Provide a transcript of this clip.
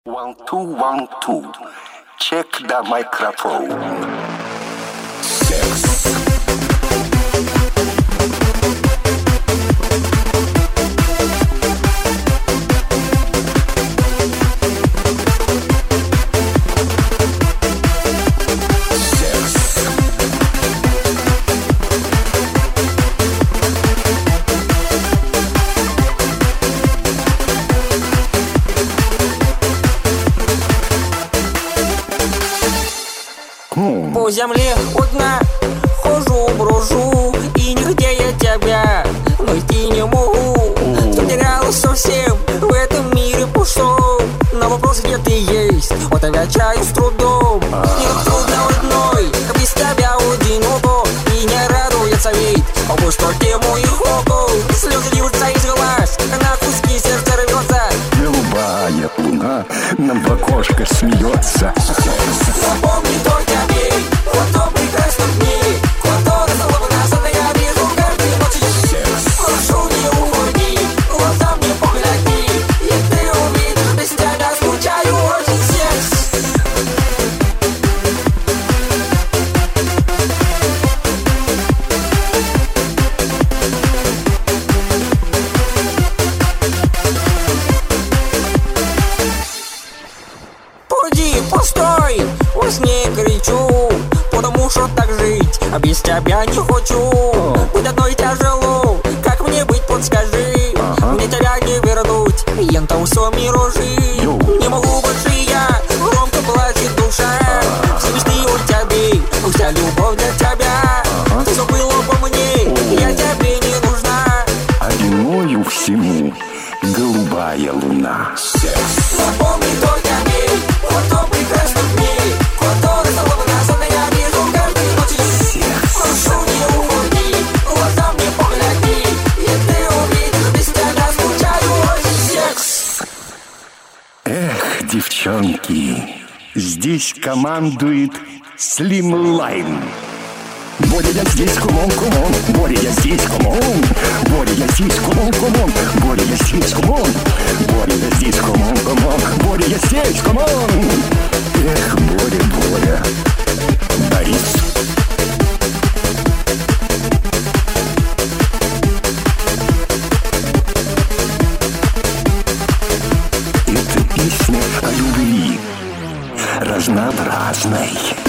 1, 2, 1, 2. Check the microphone. Секс. По земле у дна хожу, брожу, и нигде я тебя найти не могу. Потерялась совсем в этом мире пустом. На вопрос, где ты есть, отвечаю с трудом. Мне трудно одной, без тебя одиноко, и не радуется вид о пустоте моих окон. Слезы льются из глаз, на куски сердце рвется. Голубая луна нам в окошко смеется. Напомни только мне о том прекрасном дне, который словно сада я вижу каждой ночи. Прошу, не уходи, глаза мне погляди, и ты увидишь, без тебя скучаю очень. Секс. Пойди, постой, во сне кричу, потому что так жить, а без тебя не хочу. Быть одной тяжело, как мне быть, подскажи. Мне тебя не вернуть, ента все миражи. Не могу больше я, громко плачет душа. Все мечты о тебе, вся любовь для тебя. Ты забыла по мне, я тебе не нужна. А виною всему голубая луна. Секс. Напомни только мне о том прекрасном дне, который словно сада я вижу каждой ночи. Прошу, не уходи, глаза мне погляди, и ты увидишь, без тебя скучаю очень. Секс. Эх, девчонки, здесь командует Слимлайн. Боря, я здесь, кумон, кумон. Боря, я здесь, кумон. Боря, я здесь, кумон, кумон. Боря, я здесь, кумон. Боря, я здесь, кумон, кумон. Боря, я здесь, кумон. Эх, Боря, Боря. Борис. Это песня о любви разнообразной.